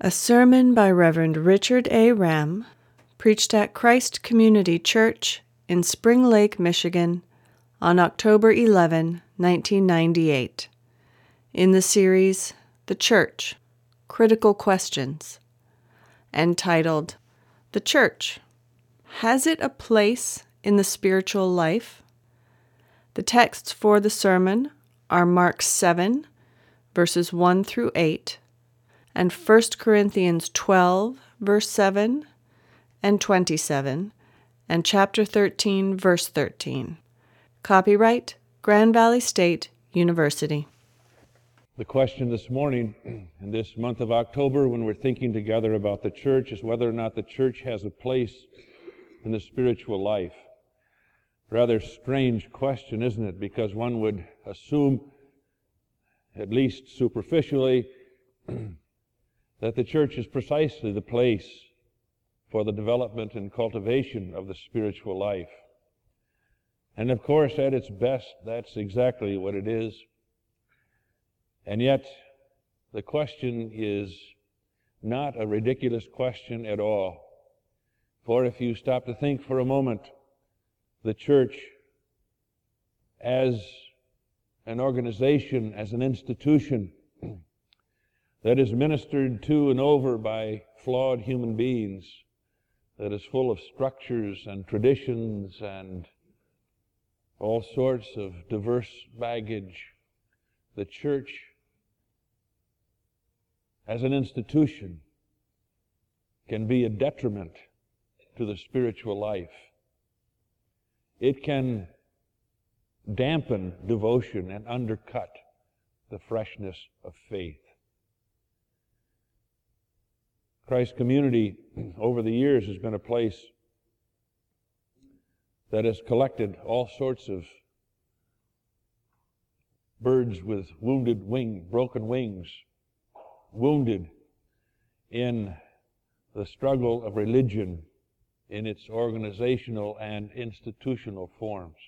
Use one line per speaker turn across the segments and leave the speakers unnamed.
A sermon by Reverend Richard A. Ram, preached at Christ Community Church in Spring Lake, Michigan, on October 11, 1998, in the series The Church, Critical Questions, entitled, The Church, Has It a Place in the Spiritual Life? The texts for the sermon are Mark 7, verses 1 through 8, and 1 Corinthians 12, verse 7 and 27, and chapter 13, verse 13. Copyright, Grand Valley State University.
The question this morning, in this month of October, when we're thinking together about the church, is whether or not the church has a place in the spiritual life. Rather strange question, isn't it? Because one would assume, at least superficially, that the church is precisely the place for the development and cultivation of the spiritual life. And of course, at its best, that's exactly what it is. And yet, the question is not a ridiculous question at all. For if you stop to think for a moment, the church as an organization, as an institution, that is ministered to and over by flawed human beings, that is full of structures and traditions and all sorts of diverse baggage. The church, as an institution, can be a detriment to the spiritual life. It can dampen devotion and undercut the freshness of faith. Christ Community, over the years, has been a place that has collected all sorts of birds with broken wings, wounded in the struggle of religion in its organizational and institutional forms.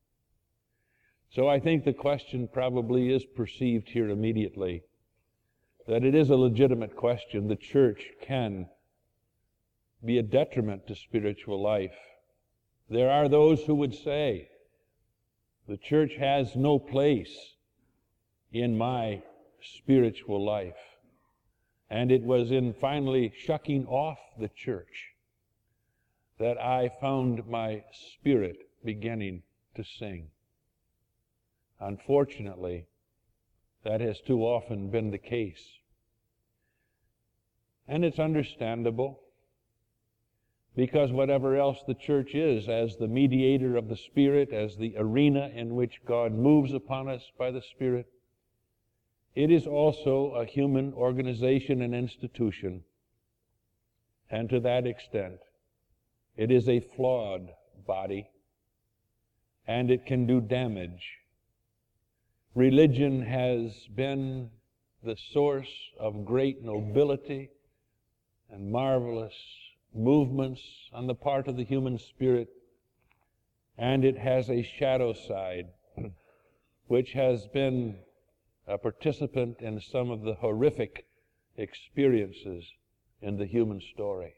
So I think the question probably is perceived here immediately, that it is a legitimate question. The church can be a detriment to spiritual life. There are those who would say, the church has no place in my spiritual life. And it was in finally shucking off the church that I found my spirit beginning to sing. Unfortunately, that has too often been the case. And it's understandable, because whatever else the church is, as the mediator of the Spirit, as the arena in which God moves upon us by the Spirit, it is also a human organization and institution. And to that extent, it is a flawed body, and it can do damage. Religion has been the source of great nobility and marvelous movements on the part of the human spirit, and it has a shadow side which has been a participant in some of the horrific experiences in the human story.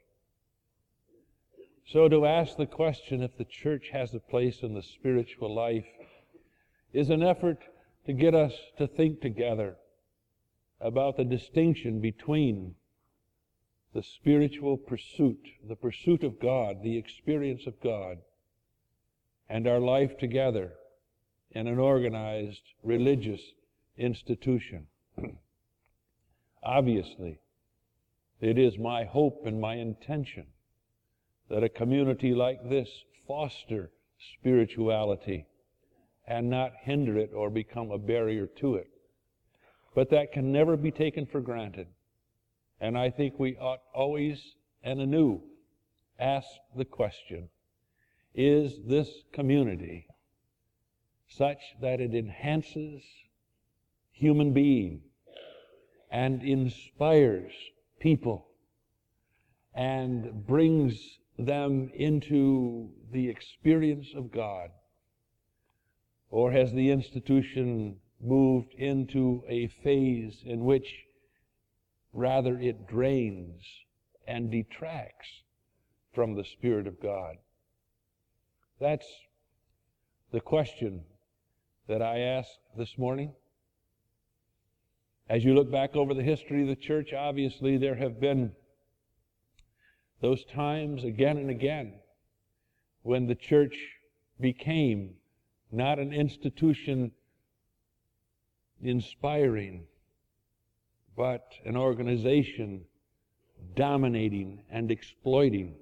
So to ask the question if the church has a place in the spiritual life is an effort to get us to think together about the distinction between the spiritual pursuit, the pursuit of God, the experience of God, and our life together in an organized religious institution. Obviously, it is my hope and my intention that a community like this foster spirituality and not hinder it or become a barrier to it. But that can never be taken for granted. And I think we ought always and anew ask the question, is this community such that it enhances human being and inspires people and brings them into the experience of God? Or has the institution moved into a phase in which Rather, it drains and detracts from the Spirit of God. That's the question that I ask this morning. As you look back over the history of the church, obviously there have been those times again and again when the church became not an institution inspiring, but an organization dominating and exploiting.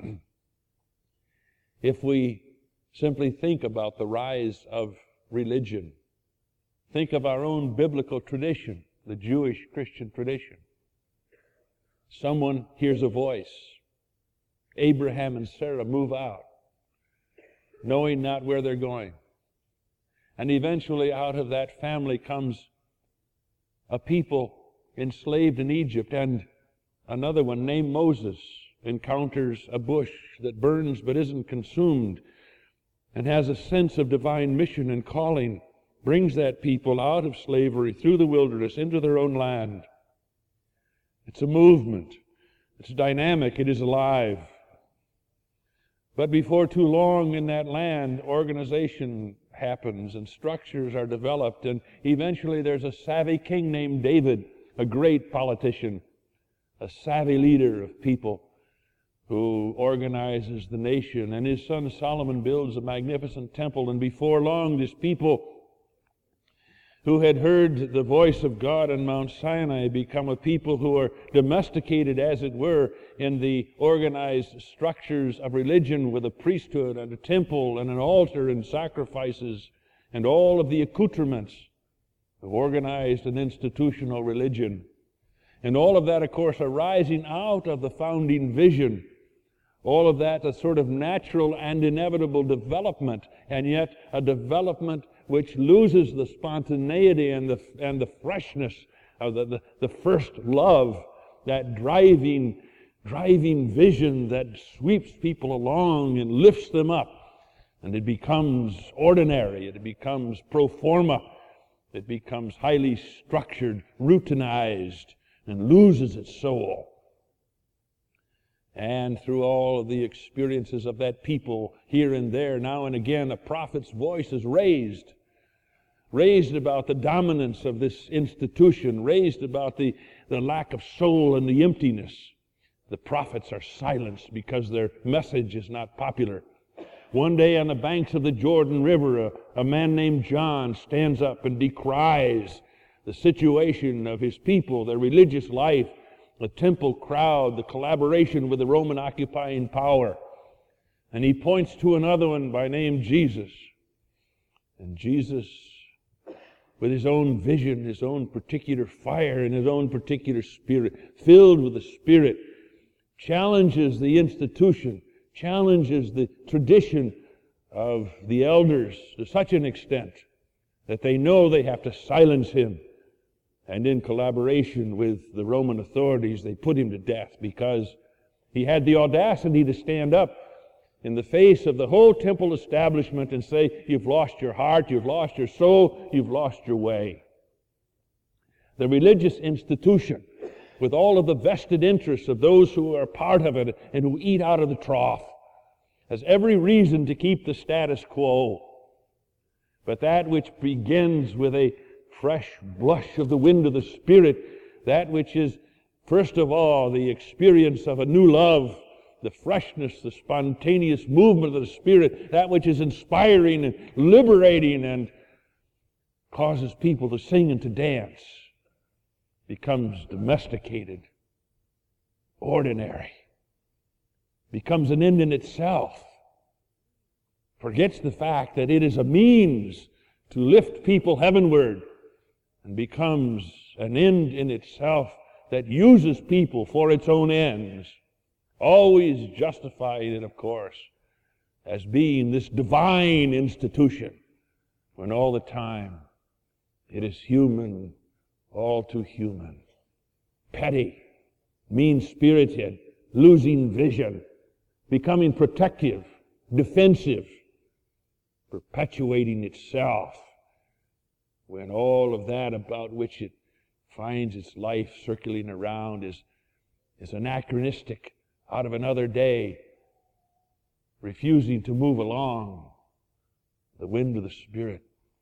If we simply think about the rise of religion, think of our own biblical tradition, the Jewish Christian tradition. Someone hears a voice. Abraham and Sarah move out, knowing not where they're going. And eventually out of that family comes a people enslaved in Egypt, and another one named Moses encounters a bush that burns but isn't consumed and has a sense of divine mission and calling, brings that people out of slavery through the wilderness into their own land. It's a movement. It's dynamic. It is alive. But before too long in that land, organization happens and structures are developed, and eventually there's a savvy king named David, a great politician, a savvy leader of people who organizes the nation, and his son Solomon builds a magnificent temple, and before long this people who had heard the voice of God on Mount Sinai become a people who are domesticated, as it were, in the organized structures of religion with a priesthood and a temple and an altar and sacrifices and all of the accoutrements of organized and institutional religion. And all of that, of course, arising out of the founding vision. All of that, a sort of natural and inevitable development, and yet a development which loses the spontaneity and the freshness of the first love, that driving vision that sweeps people along and lifts them up. And it becomes ordinary, it becomes pro forma, it becomes highly structured, routinized, and loses its soul. And through all of the experiences of that people, here and there, now and again, a prophet's voice is raised about the dominance of this institution, raised about the lack of soul and the emptiness. The prophets are silenced because their message is not popular. One day on the banks of the Jordan River, a man named John stands up and decries the situation of his people, their religious life, the temple crowd, the collaboration with the Roman occupying power. And he points to another one by name Jesus. And Jesus, with his own vision, his own particular fire, and his own particular spirit, filled with the Spirit, challenges the institution, challenges the tradition of the elders to such an extent that they know they have to silence him. And in collaboration with the Roman authorities, they put him to death because he had the audacity to stand up in the face of the whole temple establishment and say, "You've lost your heart, you've lost your soul, you've lost your way." The religious institution, with all of the vested interests of those who are part of it and who eat out of the trough, has every reason to keep the status quo. But that which begins with a fresh blush of the wind of the Spirit, that which is, first of all, the experience of a new love, the freshness, the spontaneous movement of the Spirit, that which is inspiring and liberating and causes people to sing and to dance, becomes domesticated, ordinary, becomes an end in itself, forgets the fact that it is a means to lift people heavenward, and becomes an end in itself that uses people for its own ends, always justifying it, of course, as being this divine institution, when all the time it is human, all too human, petty, mean-spirited, losing vision, becoming protective, defensive, perpetuating itself, when all of that about which it finds its life circling around is anachronistic, out of another day, refusing to move along the wind of the Spirit.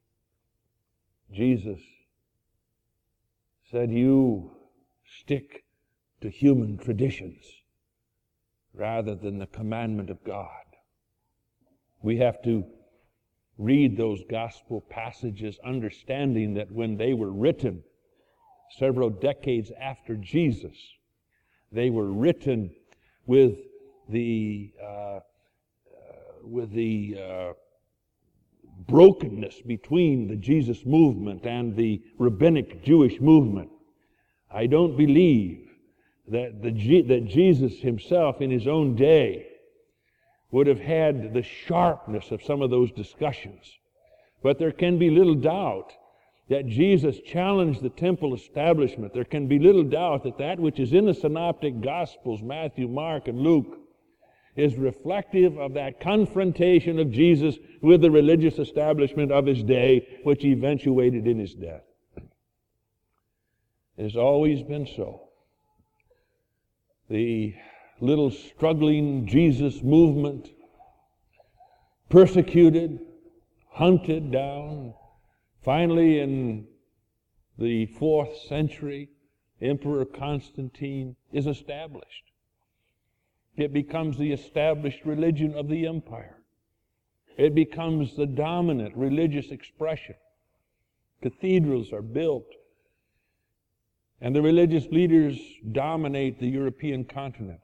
Jesus said, you stick to human traditions rather than the commandment of God. We have to read those gospel passages understanding that when they were written several decades after Jesus, they were written with the brokenness between the Jesus movement and the rabbinic Jewish movement. I don't believe that Jesus himself in his own day would have had the sharpness of some of those discussions. But there can be little doubt that Jesus challenged the temple establishment. There can be little doubt that that which is in the synoptic Gospels, Matthew, Mark, and Luke, is reflective of that confrontation of Jesus with the religious establishment of his day, which eventuated in his death. It has always been so. The little struggling Jesus movement, persecuted, hunted down, finally in the 4th century, Emperor Constantine is established. It becomes the established religion of the empire. It becomes the dominant religious expression. Cathedrals are built, and the religious leaders dominate the European continent.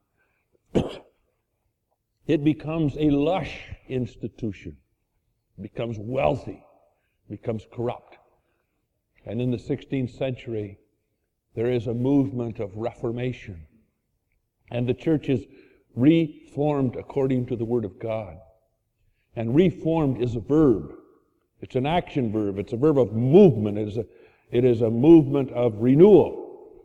It becomes a lush institution. It becomes wealthy, becomes corrupt. And in the 16th century, there is a movement of reformation. And the church is reformed according to the Word of God. And reformed is a verb. It's an action verb. It's a verb of movement. It is a movement of renewal.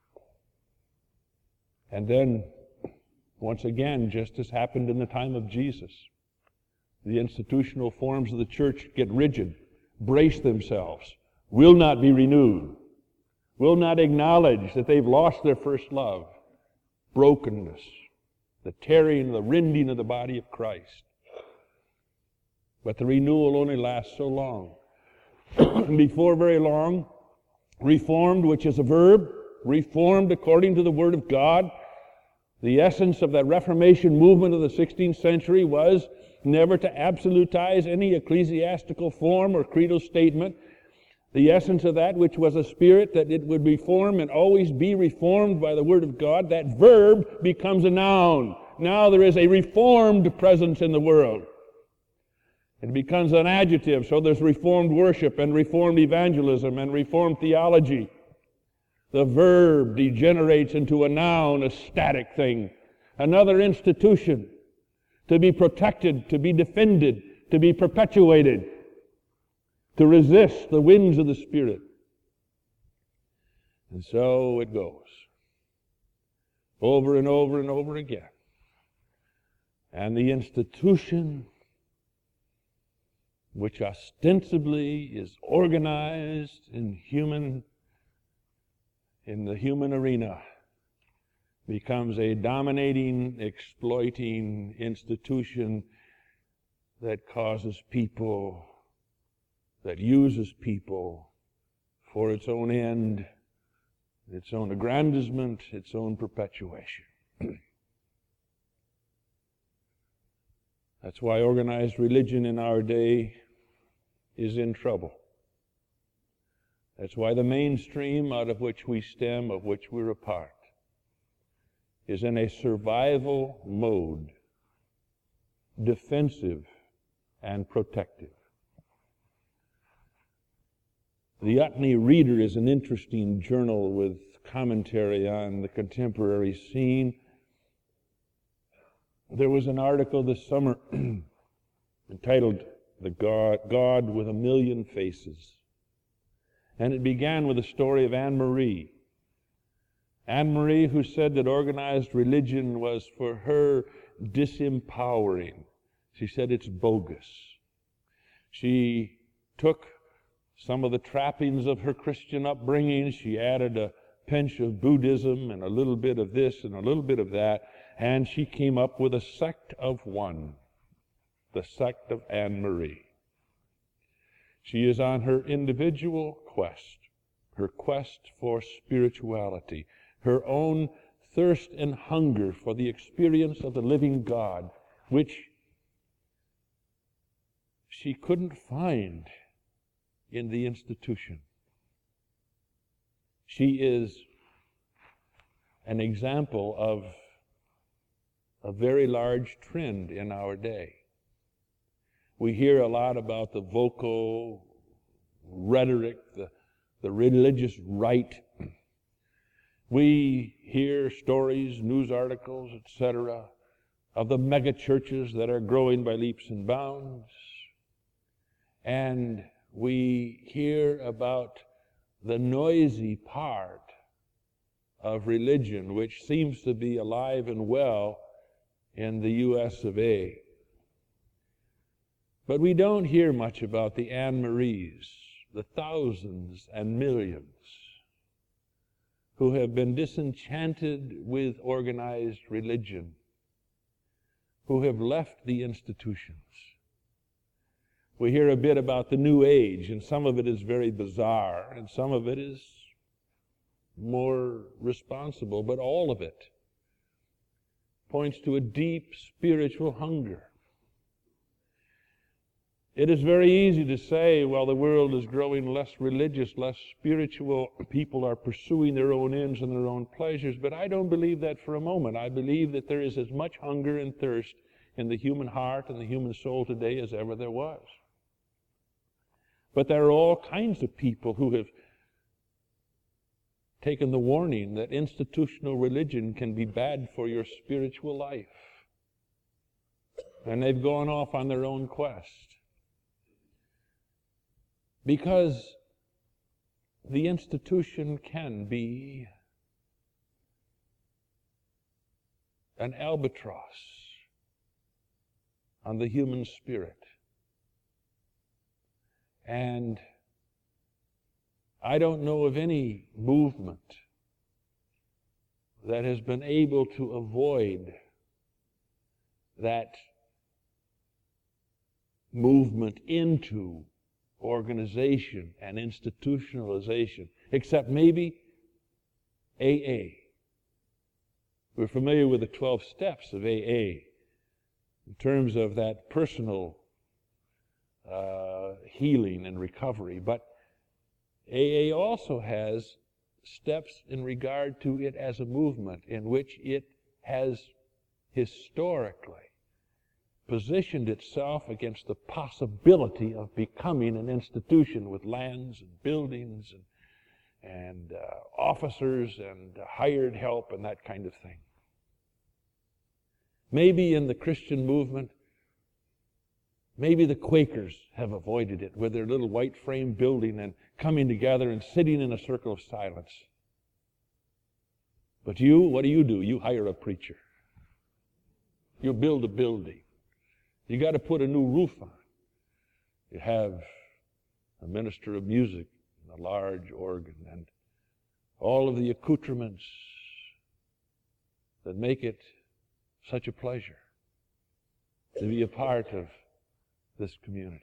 And then, once again, just as happened in the time of Jesus, the institutional forms of the church get rigid, brace themselves, will not be renewed, will not acknowledge that they've lost their first love, brokenness, the tearing, the rending of the body of Christ. But the renewal only lasts so long. Before very long, reformed, which is a verb, reformed according to the Word of God. The essence of that Reformation movement of the 16th century was never to absolutize any ecclesiastical form or creedal statement. The essence of that, which was a spirit that it would reform and always be reformed by the Word of God, that verb becomes a noun. Now there is a reformed presence in the world. It becomes an adjective, so there's reformed worship and reformed evangelism and reformed theology. The verb degenerates into a noun, a static thing, another institution, to be protected, to be defended, to be perpetuated, to resist the winds of the Spirit. And so it goes, over and over and over again. And the institution, which ostensibly is organized in the human arena, becomes a dominating, exploiting institution that causes people, that uses people for its own end, its own aggrandizement, its own perpetuation. That's why organized religion in our day is in trouble. That's why the mainstream out of which we stem, of which we're a part, is in a survival mode, defensive and protective. The Utne Reader is an interesting journal with commentary on the contemporary scene. There was an article this summer entitled "The God with a Million Faces." And it began with the story of Anne Marie. Anne Marie, who said that organized religion was for her disempowering. She said it's bogus. She took some of the trappings of her Christian upbringing. She added a pinch of Buddhism and a little bit of this and a little bit of that, and she came up with a sect of one, the sect of Anne Marie. She is on her individual quest, her quest for spirituality, her own thirst and hunger for the experience of the living God, which she couldn't find in the institution. She is an example of a very large trend in our day. We hear a lot about the vocal rhetoric, the religious right. We hear stories, news articles, etc., of the mega churches that are growing by leaps and bounds. And we hear about the noisy part of religion, which seems to be alive and well in the U.S. of A. But we don't hear much about the Anne Maries, the thousands and millions who have been disenchanted with organized religion, who have left the institutions. We hear a bit about the New Age, and some of it is very bizarre, and some of it is more responsible, but all of it points to a deep spiritual hunger. It is very easy to say, well, the world is growing less religious, less spiritual. People are pursuing their own ends and their own pleasures, but I don't believe that for a moment. I believe that there is as much hunger and thirst in the human heart and the human soul today as ever there was. But there are all kinds of people who have taken the warning that institutional religion can be bad for your spiritual life. And they've gone off on their own quest. Because the institution can be an albatross on the human spirit. And I don't know of any movement that has been able to avoid that movement into organization and institutionalization, except maybe AA. We're familiar with the 12 steps of AA in terms of that personal healing and recovery, but AA also has steps in regard to it as a movement in which it has historically positioned itself against the possibility of becoming an institution with lands and buildings and officers and hired help and that kind of thing. Maybe in the Christian movement, maybe the Quakers have avoided it with their little white frame building and coming together and sitting in a circle of silence. But you, what do? You hire a preacher. You build a building. You got to put a new roof on. You have a minister of music and a large organ and all of the accoutrements that make it such a pleasure to be a part of this community.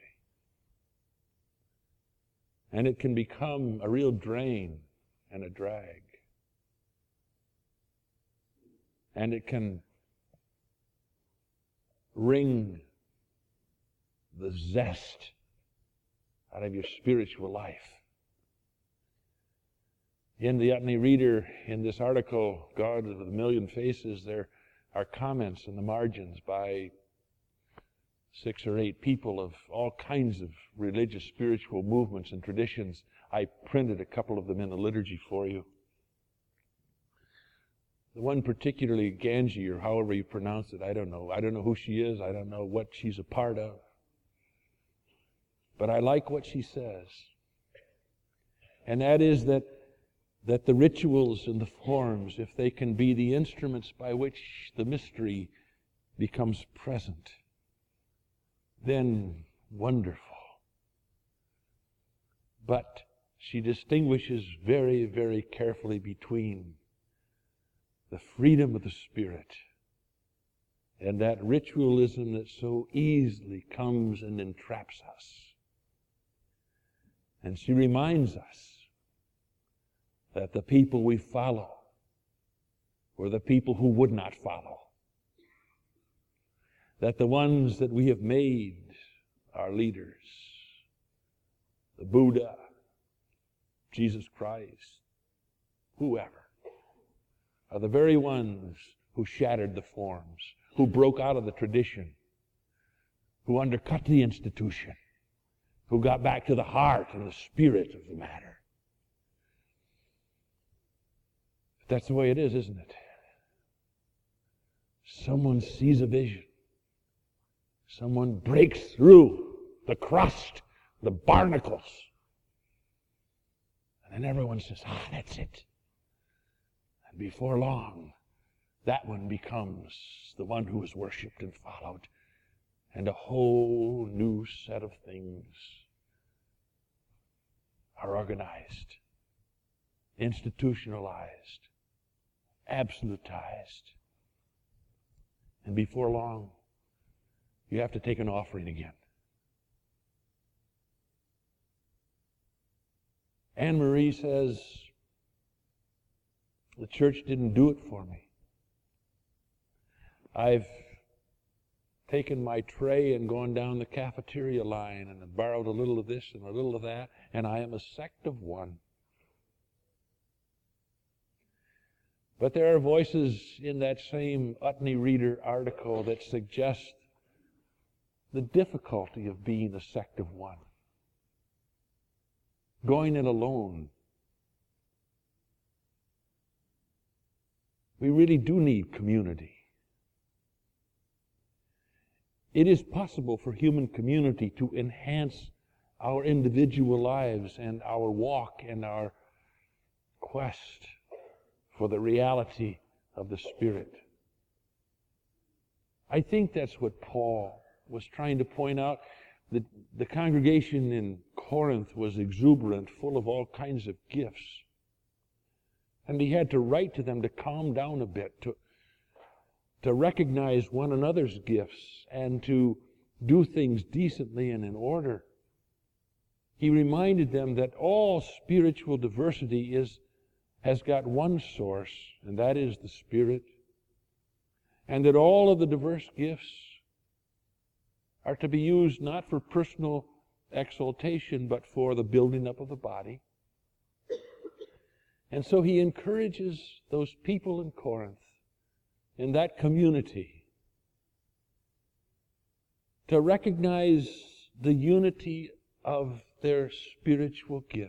And it can become a real drain and a drag. And it can wring the zest out of your spiritual life. In the Utne Reader, in this article, God of a Million Faces, there are comments in the margins by 6 or 8 people of all kinds of religious, spiritual movements and traditions. I printed a couple of them in the liturgy for you. The one particularly, Ganji, or however you pronounce it, I don't know. I don't know who she is. I don't know what she's a part of. But I like what she says. And that is that the rituals and the forms, if they can be the instruments by which the mystery becomes present, then wonderful. But she distinguishes very, very carefully between the freedom of the Spirit and that ritualism that so easily comes and entraps us. And she reminds us that the people we follow were the people who would not follow. That the ones that we have made our leaders, the Buddha, Jesus Christ, whoever, are the very ones who shattered the forms, who broke out of the tradition, who undercut the institution, who got back to the heart and the spirit of the matter. But that's the way it is, isn't it? Someone sees a vision. Someone breaks through the crust, the barnacles. And then everyone says, that's it. And before long, that one becomes the one who is worshipped and followed. And a whole new set of things are organized, institutionalized, absolutized. And before long, you have to take an offering again. Anne Marie says, the church didn't do it for me. I've taken my tray and gone down the cafeteria line and borrowed a little of this and a little of that, and I am a sect of one. But there are voices in that same Utne Reader article that suggest the difficulty of being a sect of one. Going it alone. We really do need community. It is possible for human community to enhance our individual lives and our walk and our quest for the reality of the Spirit. I think that's what Paul was trying to point out. The congregation in Corinth was exuberant, full of all kinds of gifts. And he had to write to them to calm down a bit, to recognize one another's gifts and to do things decently and in order. He reminded them that all spiritual diversity has got one source, and that is the Spirit, and that all of the diverse gifts are to be used not for personal exaltation, but for the building up of the body. And so he encourages those people in Corinth, in that community, to recognize the unity of their spiritual gift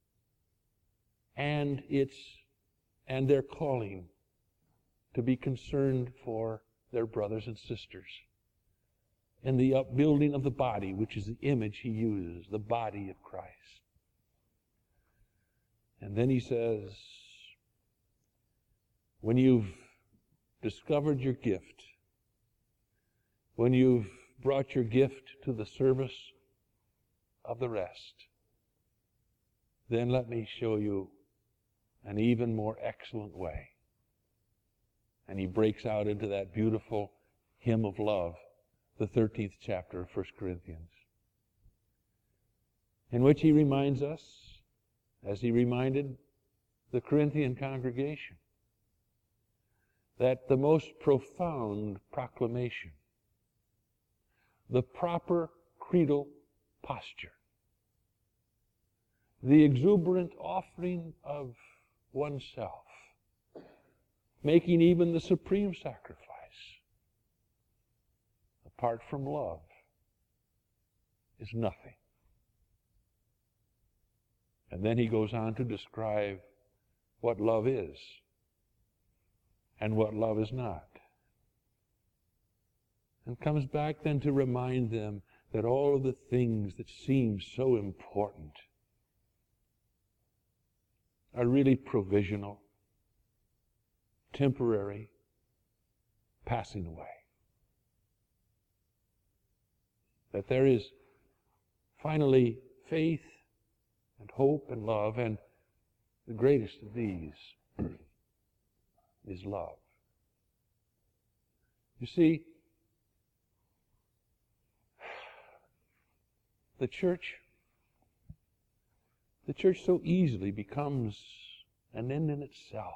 and their calling to be concerned for their brothers and sisters in the upbuilding of the body, which is the image he uses, the body of Christ. And then he says, when you've discovered your gift, when you've brought your gift to the service of the rest, then let me show you an even more excellent way. And he breaks out into that beautiful hymn of love, the 13th chapter of 1 Corinthians, in which he reminds us, as he reminded the Corinthian congregation, that the most profound proclamation, the proper creedal posture, the exuberant offering of oneself, making even the supreme sacrifice, apart from love, is nothing. And then he goes on to describe what love is and what love is not. And comes back then to remind them that all of the things that seem so important are really provisional, temporary, passing away. That there is finally faith and hope and love, and the greatest of these is love. You see, the church so easily becomes an end in itself.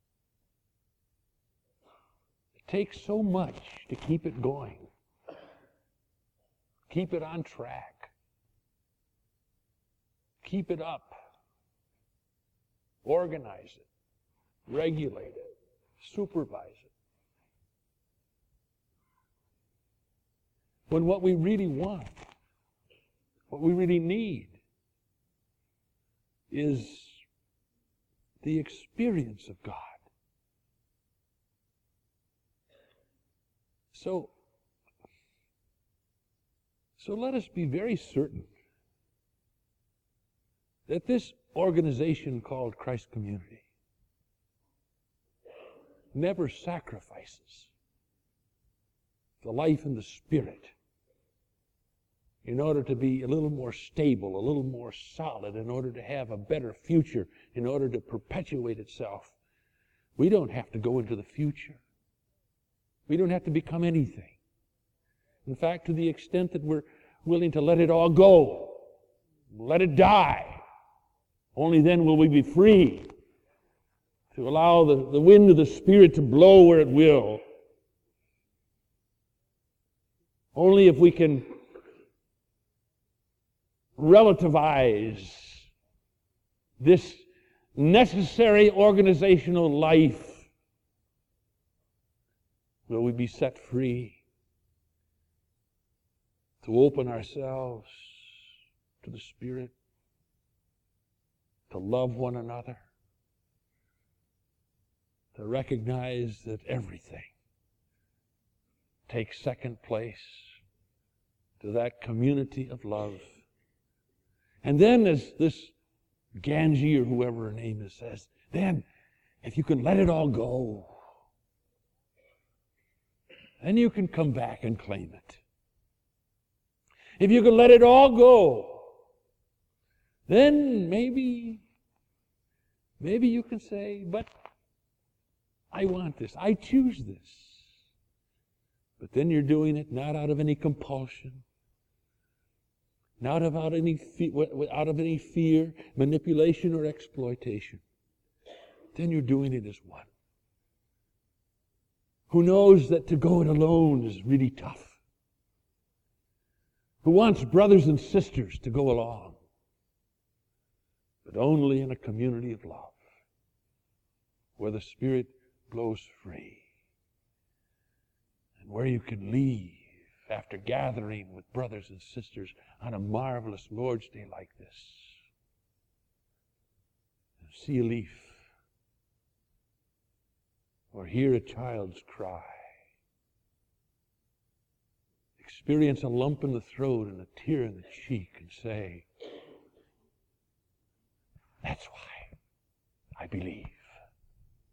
It takes so much to keep it going, keep it on track, keep it up, organize it, regulate it, supervise it. When what we really want, what we really need, is the experience of God. So let us be very certain that this organization called Christ Community never sacrifices the life and the spirit in order to be a little more stable, a little more solid, in order to have a better future, in order to perpetuate itself. We don't have to go into the future. We don't have to become anything. In fact, to the extent that we're willing to let it all go, let it die, only then will we be free to allow the wind of the Spirit to blow where it will. Only if we can relativize this necessary organizational life will we be set free to open ourselves to the Spirit, to love one another, to recognize that everything takes second place to that community of love. And then, as this Ganji or whoever her name is says, then if you can let it all go, then you can come back and claim it. If you can let it all go, then maybe you can say, but I want this, I choose this. But then you're doing it not out of any compulsion, not out of any fear, manipulation, or exploitation. Then you're doing it as one who knows that to go it alone is really tough, who wants brothers and sisters to go along, but only in a community of love where the Spirit blows free and where you can leave after gathering with brothers and sisters on a marvelous Lord's Day like this and see a leaf or hear a child's cry, experience a lump in the throat and a tear in the cheek, and say, that's why I believe.